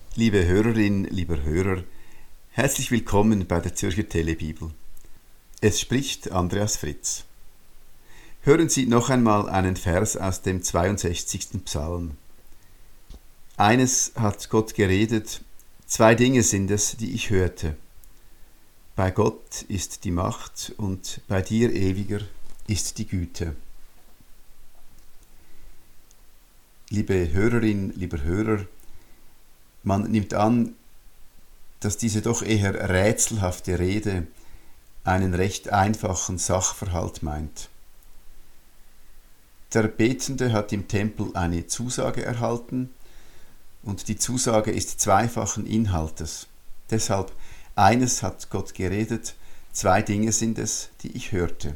Liebe Hörerin, lieber Hörer, herzlich willkommen bei der Zürcher Telebibel. Es spricht Andreas Fritz. Hören Sie noch einmal einen Vers aus dem 62. Psalm. Eines hat Gott geredet, zwei Dinge sind es, die ich hörte. Bei Gott ist die Macht und bei dir, Ewiger, ist die Güte. Liebe Hörerin, lieber Hörer, man nimmt an, dass diese doch eher rätselhafte Rede einen recht einfachen Sachverhalt meint. Der Betende hat im Tempel eine Zusage erhalten und die Zusage ist zweifachen Inhaltes. Deshalb, eines hat Gott geredet, zwei Dinge sind es, die ich hörte.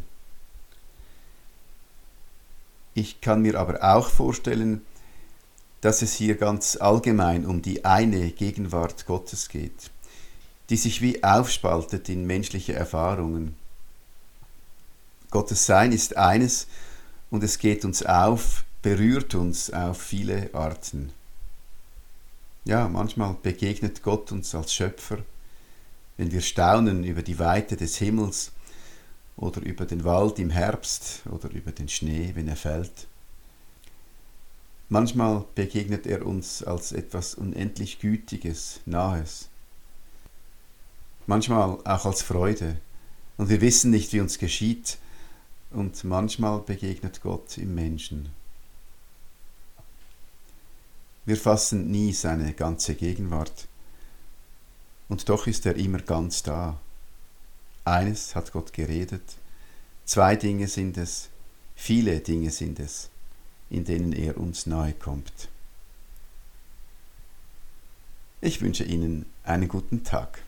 Ich kann mir aber auch vorstellen, dass es hier ganz allgemein um die eine Gegenwart Gottes geht, die sich wie aufspaltet in menschliche Erfahrungen. Gottes Sein ist eines und es geht uns auf, berührt uns auf viele Arten. Ja, manchmal begegnet Gott uns als Schöpfer, wenn wir staunen über die Weite des Himmels oder über den Wald im Herbst oder über den Schnee, wenn er fällt. Manchmal begegnet er uns als etwas unendlich Gütiges, Nahes. Manchmal auch als Freude. Und wir wissen nicht, wie uns geschieht. Und manchmal begegnet Gott im Menschen. Wir fassen nie seine ganze Gegenwart. Und doch ist er immer ganz da. Eines hat Gott geredet. Zwei Dinge sind es. Viele Dinge sind es, in denen er uns nahe kommt. Ich wünsche Ihnen einen guten Tag.